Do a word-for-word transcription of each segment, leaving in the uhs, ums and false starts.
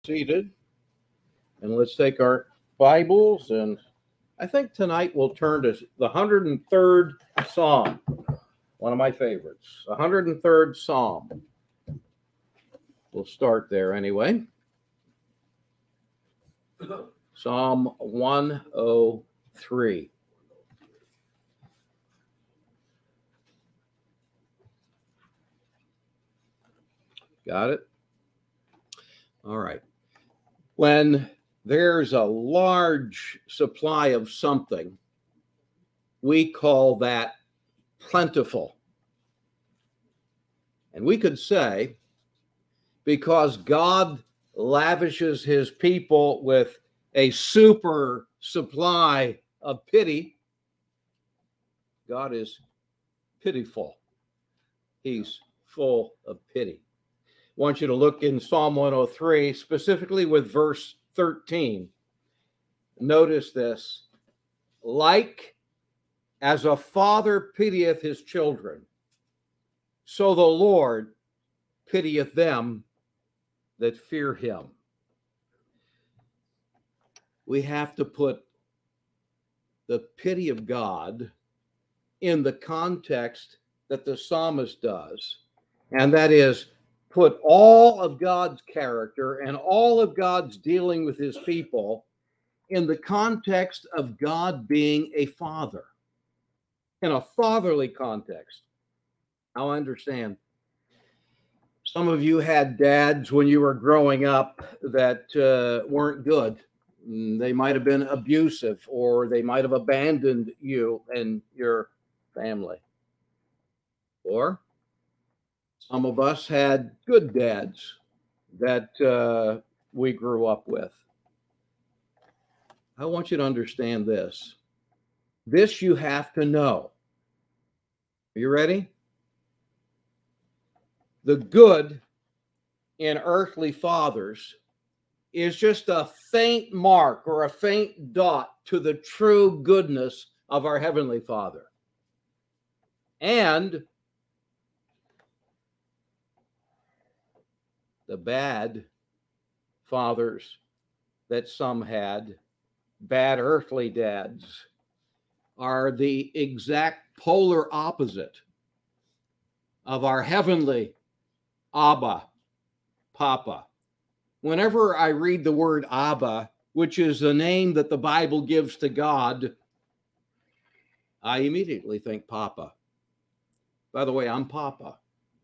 seated, and let's take our Bibles, and I think tonight we'll turn to the one hundred third Psalm, one of my favorites, the one hundred third Psalm. We'll start there anyway. Psalm one oh three. Got it? All right. When there's a large supply of something, we call that plentiful. And we could say, because God lavishes his people with a super supply of pity, God is pitiful. He's full of pity. I want you to look in Psalm one oh three, specifically with verse thirteen. Notice this. Like as a father pitieth his children, so the Lord pitieth them that fear him. We have to put the pity of God in the context that the psalmist does, and that is put all of God's character and all of God's dealing with his people in the context of God being a father, in a fatherly context. Now, I understand some of you had dads when you were growing up that uh, weren't good. They might have been abusive, or they might have abandoned you and your family. Or some of us had good dads that uh, we grew up with. I want you to understand this. This you have to know. Are you ready? The good in earthly fathers is just a faint mark or a faint dot to the true goodness of our Heavenly Father. And the bad fathers that some had, bad earthly dads, are the exact polar opposite of our heavenly Abba, Papa. Whenever I read the word Abba, which is the name that the Bible gives to God, I immediately think Papa. By the way, I'm Papa.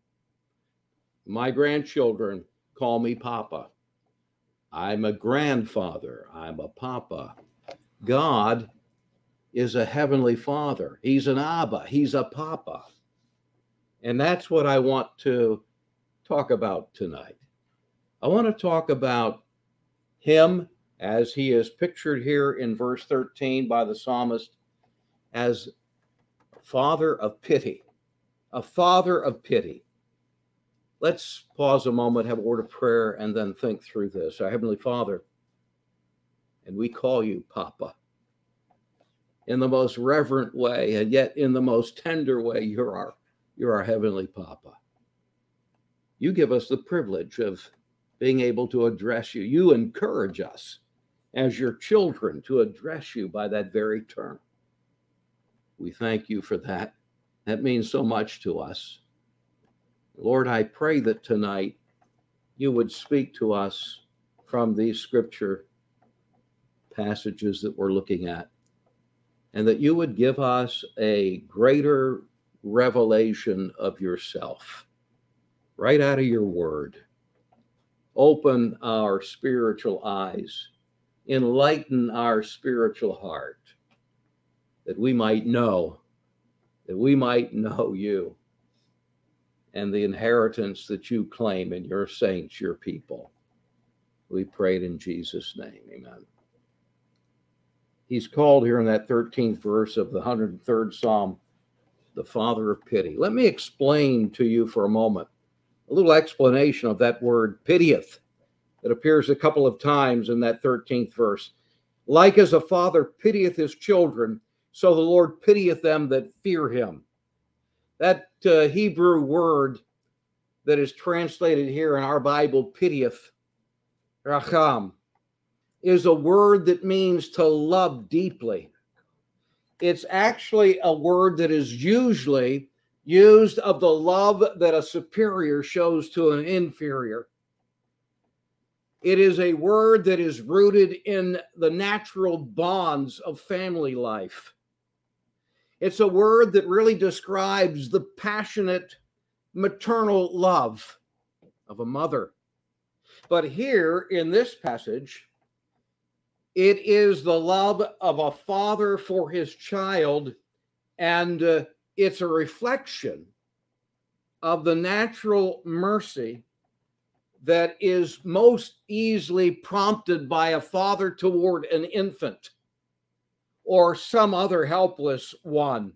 My grandchildren call me Papa. I'm a grandfather. I'm a Papa. God is a heavenly Father. He's an Abba. He's a Papa. And that's what I want to talk about tonight. I want to talk about him as he is pictured here in verse thirteen by the psalmist as a father of pity, a father of pity. Let's pause a moment, have a word of prayer, and then think through this. Our Heavenly Father, and we call you Papa. In the most reverent way, and yet in the most tender way, you're our, you're our Heavenly Papa. You give us the privilege of being able to address you. You encourage us as your children to address you by that very term. We thank you for that. That means so much to us. Lord, I pray that tonight you would speak to us from these scripture passages that we're looking at, and that you would give us a greater revelation of yourself right out of your word. Open our spiritual eyes, enlighten our spiritual heart, that we might know, that we might know you and the inheritance that you claim in your saints, your people. We prayed in Jesus' name, amen. He's called here in that thirteenth verse of the one hundred third Psalm, the Father of Pity. Let me explain to you for a moment, a little explanation of that word pitieth. It appears a couple of times in that thirteenth verse. Like as a father pitieth his children, so the Lord pitieth them that fear him. That uh, Hebrew word that is translated here in our Bible, pitieth, racham, is a word that means to love deeply. It's actually a word that is usually used of the love that a superior shows to an inferior. It is a word that is rooted in the natural bonds of family life. It's a word that really describes the passionate maternal love of a mother. But here in this passage, it is the love of a father for his child, and uh, it's a reflection of the natural mercy that is most easily prompted by a father toward an infant or some other helpless one.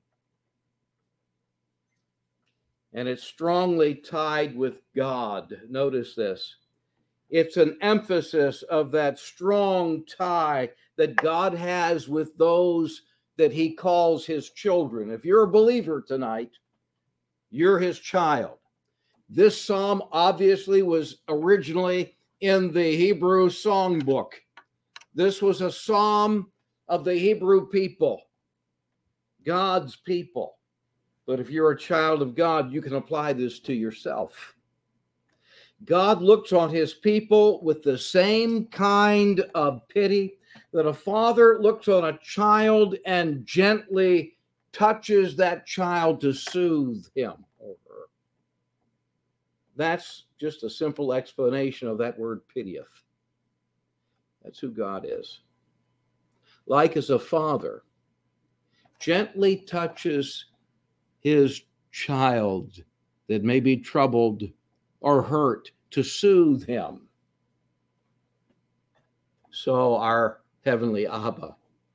And it's strongly tied with God. Notice this. It's an emphasis of that strong tie that God has with those that he calls his children. If you're a believer tonight, you're his child. This psalm obviously was originally in the Hebrew songbook. This was a psalm of the Hebrew people, God's people. But if you're a child of God, you can apply this to yourself. God looks on his people with the same kind of pity that a father looks on a child and gently touches that child to soothe him or her. That's just a simple explanation of that word pitieth. That's who God is. Like as a father gently touches his child that may be troubled or hurt to soothe him, so our heavenly Abba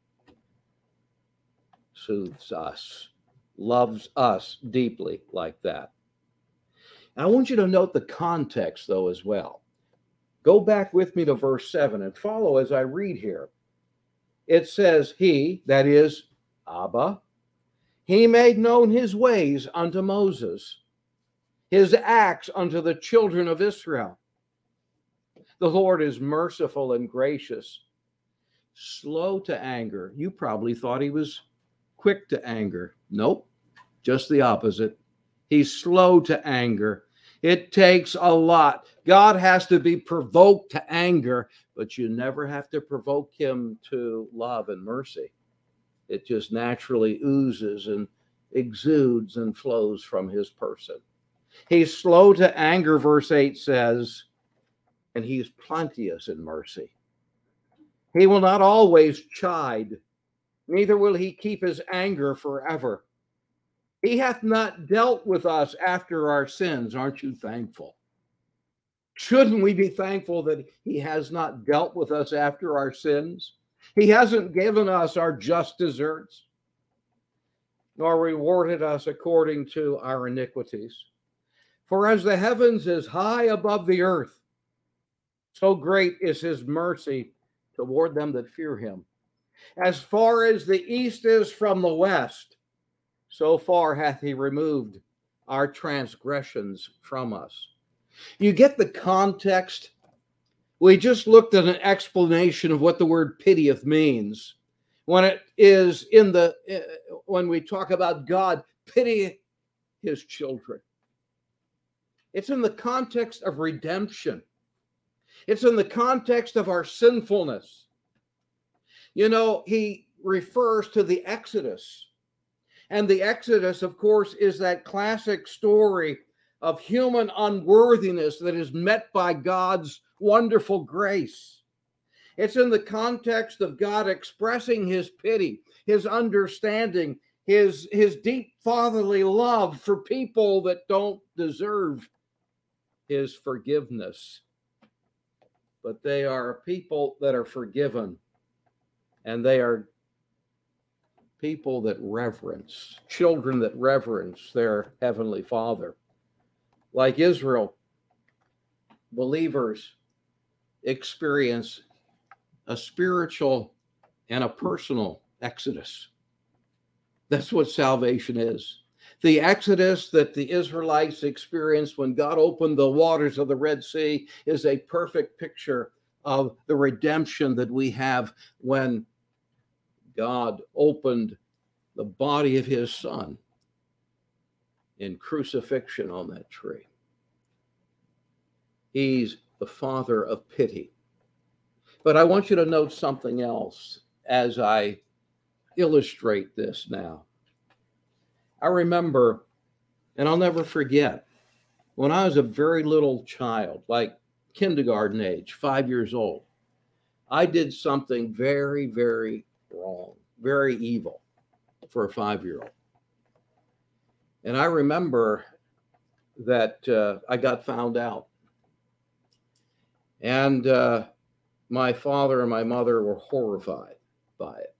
soothes us, loves us deeply like that. And I want you to note the context, though, as well. Go back with me to verse seven and follow as I read here. It says, he, that is Abba, he made known his ways unto Moses, his acts unto the children of Israel. The Lord is merciful and gracious, slow to anger. You probably thought he was quick to anger. Nope, just the opposite. He's slow to anger. It takes a lot. God has to be provoked to anger, but you never have to provoke him to love and mercy. It just naturally oozes and exudes and flows from his person. He's slow to anger, verse eight says, and he's plenteous in mercy. He will not always chide, neither will he keep his anger forever. He hath not dealt with us after our sins. Aren't you thankful? Shouldn't we be thankful that he has not dealt with us after our sins? He hasn't given us our just deserts, nor rewarded us according to our iniquities. For as the heavens is high above the earth, so great is his mercy toward them that fear him. As far as the east is from the west, so far hath he removed our transgressions from us. You get the context? We just looked at an explanation of what the word pitieth means. When it is in the, when we talk about God pity his children, it's in the context of redemption. It's in the context of our sinfulness. You know, he refers to the Exodus. And the Exodus, of course, is that classic story of human unworthiness that is met by God's wonderful grace. It's in the context of God expressing his pity, his understanding, his, his deep fatherly love for people that don't deserve his forgiveness. But they are people that are forgiven, and they are people that reverence, children that reverence their heavenly Father. Like Israel, believers experience a spiritual and a personal exodus. That's what salvation is. The exodus that the Israelites experienced when God opened the waters of the Red Sea is a perfect picture of the redemption that we have when God opened the body of his son in crucifixion on that tree. He's the Father of pity. But I want you to note something else as I illustrate this now. I remember, and I'll never forget, when I was a very little child, like kindergarten age, five years old, I did something very, very wrong, very evil for a five-year-old. And I remember that uh, I got found out. And uh, my father and my mother were horrified by it.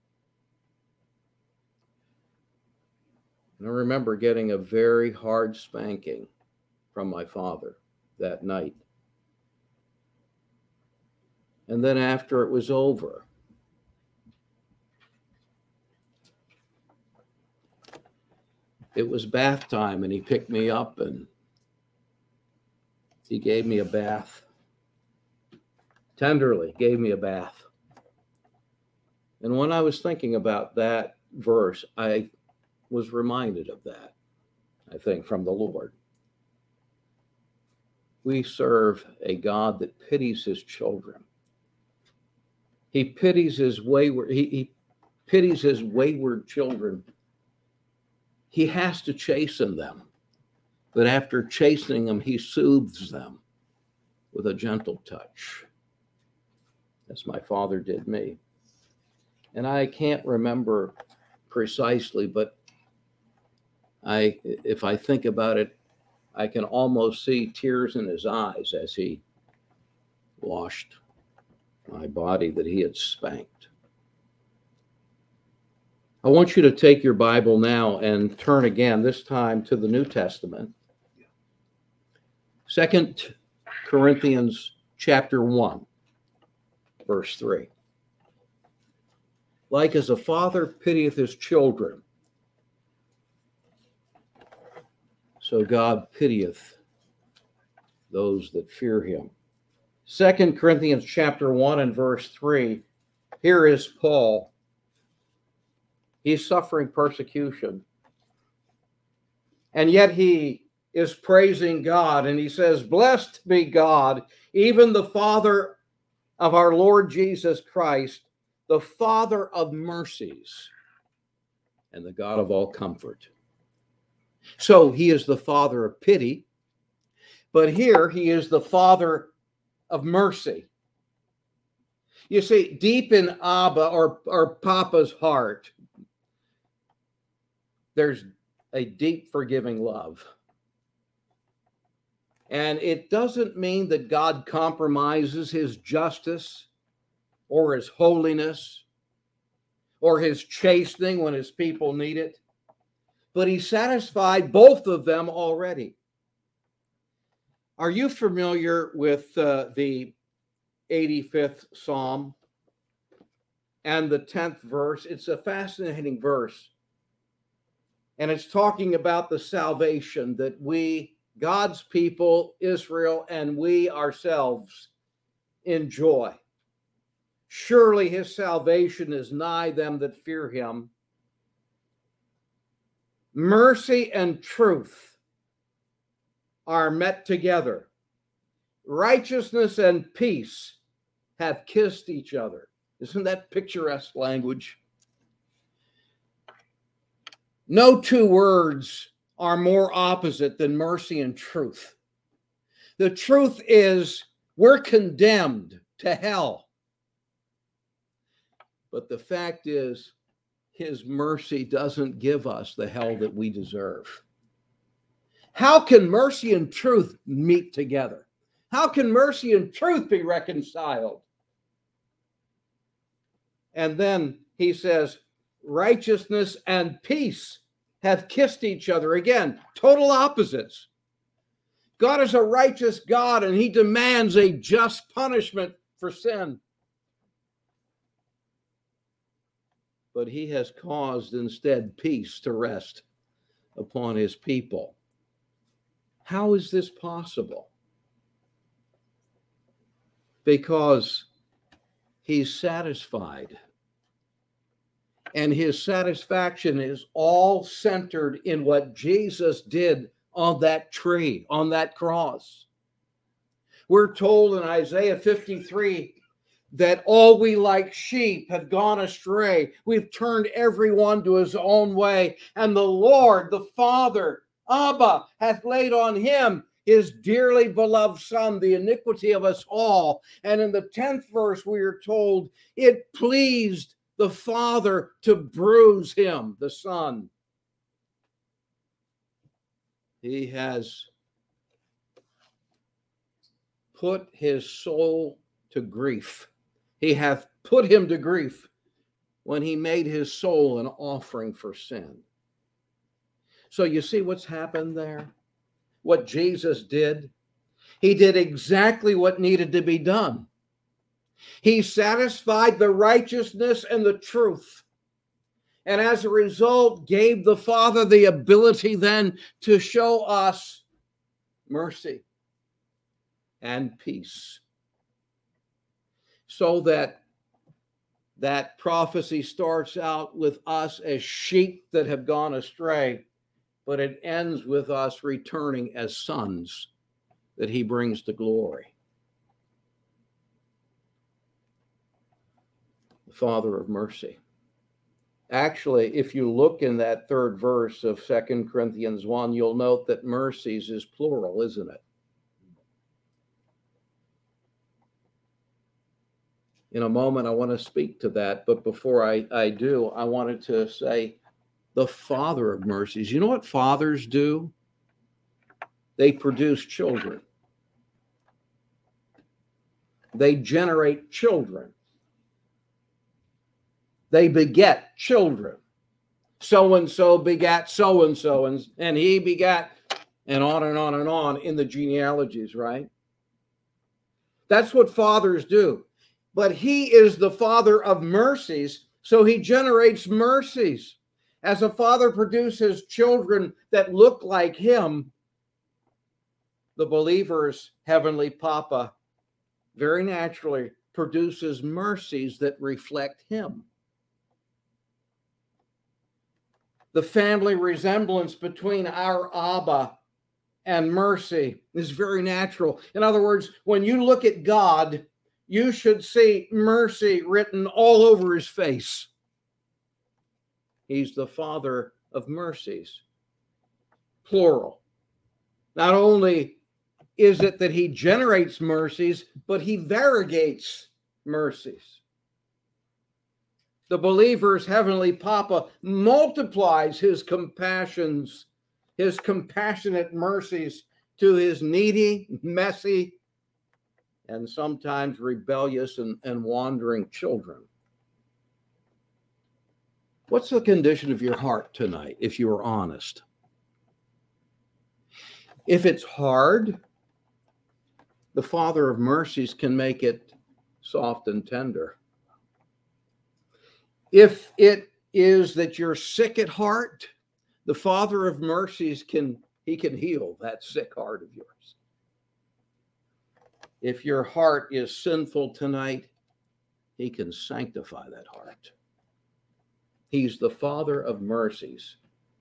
And I remember getting a very hard spanking from my father that night. And then after it was over, it was bath time, and he picked me up and he gave me a bath. Tenderly gave me a bath. And when I was thinking about that verse, I was reminded of that, I think, from the Lord. We serve a God that pities his children. He pities his wayward, he, he pities his wayward children. He has to chasten them, but after chastening them, he soothes them with a gentle touch, as my father did me. And I can't remember precisely, but I, if I think about it, I can almost see tears in his eyes as he washed my body that he had spanked. I want you to take your Bible now and turn again, this time to the New Testament. Second Corinthians chapter one, verse three. Like as a father pitieth his children, so God pitieth those that fear him. Second Corinthians chapter one and verse three. Here is Paul. He's suffering persecution. And yet he is praising God. And he says, "Blessed be God, even the Father of our Lord Jesus Christ, the Father of mercies and the God of all comfort." So he is the Father of pity, but here he is the Father of mercy. You see, deep in Abba or, or Papa's heart, there's a deep forgiving love. And it doesn't mean that God compromises his justice or his holiness or his chastening when his people need it. But he satisfied both of them already. Are you familiar with uh, the eighty-fifth Psalm and the tenth verse? It's a fascinating verse. And it's talking about the salvation that we, God's people, Israel, and we ourselves enjoy. Surely his salvation is nigh them that fear him. Mercy and truth are met together. Righteousness and peace have kissed each other. Isn't that picturesque language? No two words are more opposite than mercy and truth. The truth is we're condemned to hell. But the fact is, his mercy doesn't give us the hell that we deserve. How can mercy and truth meet together? How can mercy and truth be reconciled? And then he says, righteousness and peace have kissed each other. Again, total opposites. God is a righteous God, and he demands a just punishment for sin. But he has caused instead peace to rest upon his people. How is this possible? Because He's satisfied. And his satisfaction is all centered in what Jesus did on that tree, on that cross. We're told in Isaiah fifty-three that all we like sheep have gone astray. We've turned everyone to his own way. And the Lord, the Father, Abba, hath laid on him his dearly beloved Son, the iniquity of us all. And in the tenth verse, we are told it pleased the Father to bruise him, the Son. He has put his soul to grief. He hath put him to grief when he made his soul an offering for sin. So you see what's happened there? What Jesus did? He did exactly what needed to be done. He satisfied the righteousness and the truth. And as a result, gave the Father the ability then to show us mercy and peace. So that that prophecy starts out with us as sheep that have gone astray, but it ends with us returning as sons that he brings to glory. The Father of mercy. Actually, if you look in that third verse of Second Corinthians one, you'll note that mercies is plural, isn't it? In a moment, I want to speak to that. But before I, I do, I wanted to say the Father of mercies. You know what fathers do? They produce children. They generate children. They beget children. So-and-so begat so-and-so, and, and he begat, and on and on and on in the genealogies, right? That's what fathers do. But he is the Father of mercies, so he generates mercies. As a father produces children that look like him, the believer's heavenly Papa very naturally produces mercies that reflect him. The family resemblance between our Abba and mercy is very natural. In other words, when you look at God, you should see mercy written all over his face. He's the Father of mercies, plural. Not only is it that he generates mercies, but he variegates mercies. The believer's heavenly Papa multiplies his compassions, his compassionate mercies to his needy, messy, and sometimes rebellious and, and wandering children. What's the condition of your heart tonight, if you are honest? If it's hard, the Father of mercies can make it soft and tender. If it is that you're sick at heart, the Father of mercies can, he can heal that sick heart of yours. If your heart is sinful tonight, he can sanctify that heart. He's the Father of mercies.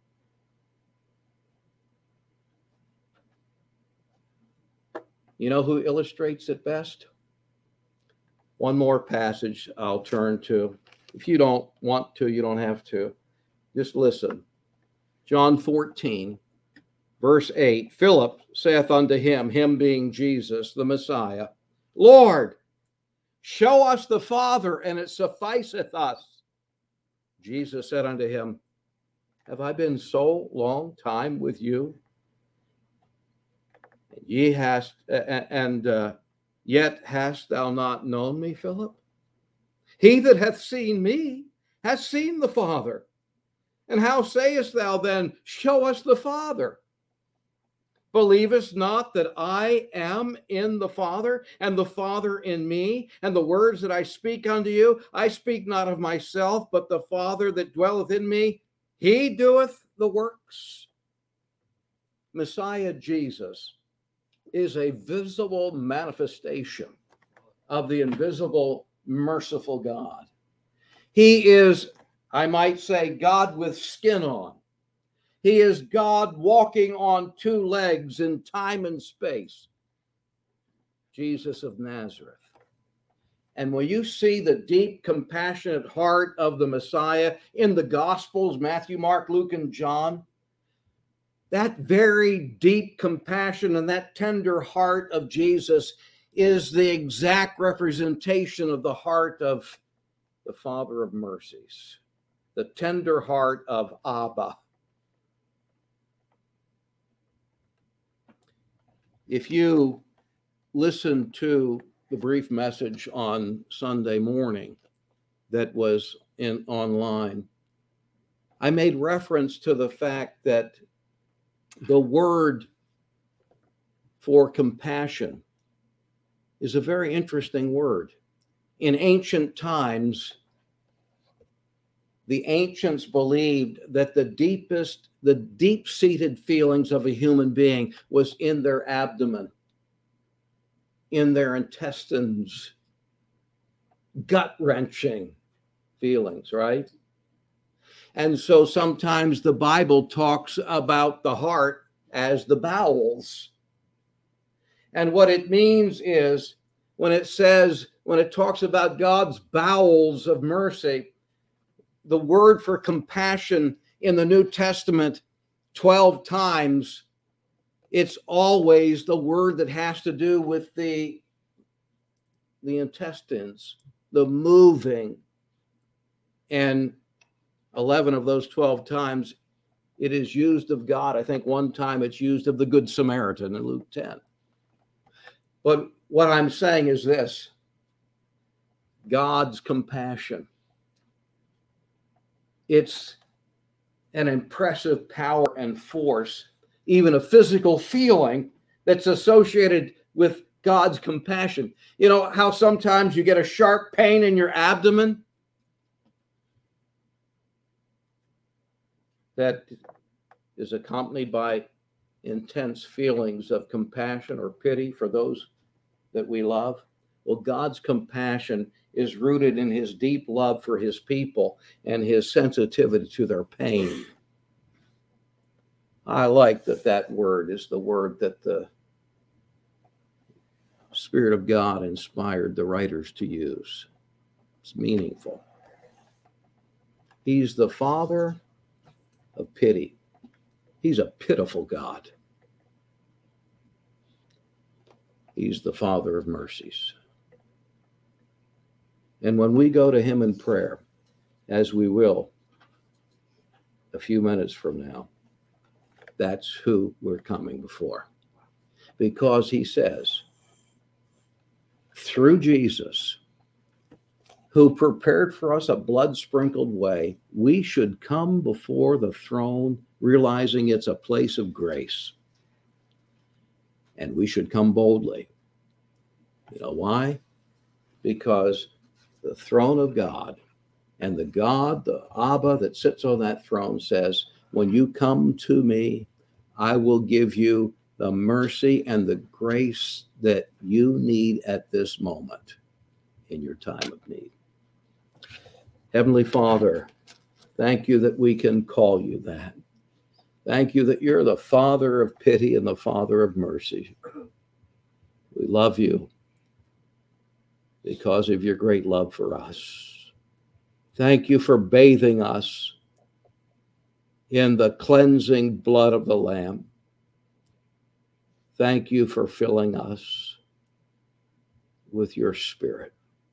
You know who illustrates it best? One more passage I'll turn to. If you don't want to, you don't have to. Just listen. John fourteen, verse eight. Philip saith unto him, him being Jesus, the Messiah, Lord, show us the Father, and it sufficeth us. Jesus said unto him, have I been so long time with you? Ye hast, and uh, yet hast thou not known me, Philip? He that hath seen me hath seen the Father. And how sayest thou then, show us the Father? Believest not that I am in the Father, and the Father in me? And the words that I speak unto you, I speak not of myself, but the Father that dwelleth in me, he doeth the works. Messiah Jesus is a visible manifestation of the invisible merciful God. He is, I might say, God with skin on. He is God walking on two legs in time and space. Jesus of Nazareth. And when you see the deep, compassionate heart of the Messiah in the Gospels, Matthew, Mark, Luke, and John, that very deep compassion and that tender heart of Jesus is the exact representation of the heart of the Father of mercies, the tender heart of Abba. If you listen to the brief message on Sunday morning that was in online, I made reference to the fact that the word for compassion is a very interesting word. In ancient times, the ancients believed that the deepest, the deep-seated feelings of a human being was in their abdomen, in their intestines, gut-wrenching feelings, right? And so sometimes the Bible talks about the heart as the bowels. And what it means is when it says, when it talks about God's bowels of mercy, the word for compassion in the New Testament twelve times, it's always the word that has to do with the, the intestines, the moving. And eleven of those twelve times, it is used of God. I think one time it's used of the Good Samaritan in Luke ten. But what I'm saying is this: God's compassion. It's an impressive power and force, even a physical feeling that's associated with God's compassion. You know how sometimes you get a sharp pain in your abdomen? That is accompanied by intense feelings of compassion or pity for those that we love. Well, God's compassion is rooted in his deep love for his people and his sensitivity to their pain. I like that that word is the word that the Spirit of God inspired the writers to use. It's meaningful. He's the Father of pity. He's a pitiful God. He's the Father of mercies. And when we go to him in prayer, as we will a few minutes from now, that's who we're coming before. Because he says, through Jesus, who prepared for us a blood-sprinkled way, we should come before the throne, realizing it's a place of grace. And we should come boldly. You know why? Because the throne of God and the God, the Abba that sits on that throne says, when you come to me, I will give you the mercy and the grace that you need at this moment in your time of need. Heavenly Father, thank you that we can call you that. Thank you that you're the Father of pity and the Father of mercy. We love you because of your great love for us. Thank you for bathing us in the cleansing blood of the Lamb. Thank you for filling us with your Spirit.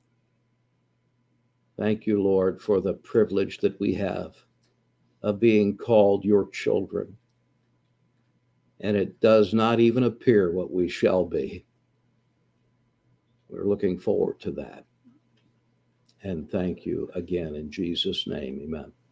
Thank you, Lord, for the privilege that we have of being called your children. And it does not even appear what we shall be. We're looking forward to that. And thank you again in Jesus' name. Amen.